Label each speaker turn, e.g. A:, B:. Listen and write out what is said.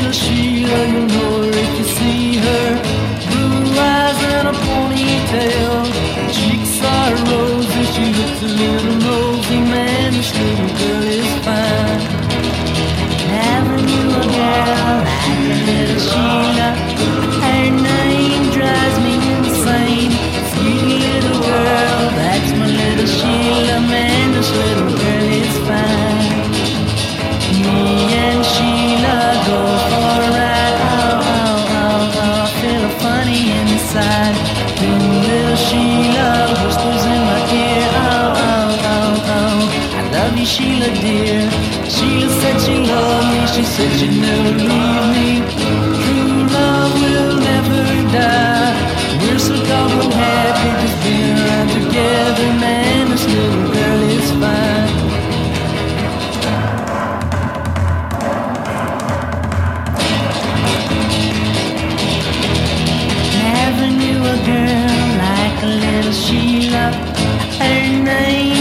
A: little Sheila, you'll know her if you see her. Blue eyes and a ponytail, cheeks are rosy. She looks a little nosy, man, this little girl is fine. Never knew a girl like a little Sheila. Her name drives me insane. Sweet little girl, that's my little Sheila, man, this little girl is fine. Me and Sheila go for a ride. Oh, oh, oh, oh, I feel funny inside. Little Sheila whispers in my ear. Oh, oh, oh, oh, I love you, Sheila dear. Sheila said she loved me. She said she'd never leave me. True love will never die. We're so doggone happy just being around together, man. This little girl is fine. Never knew a girl like a little Sheila. Her name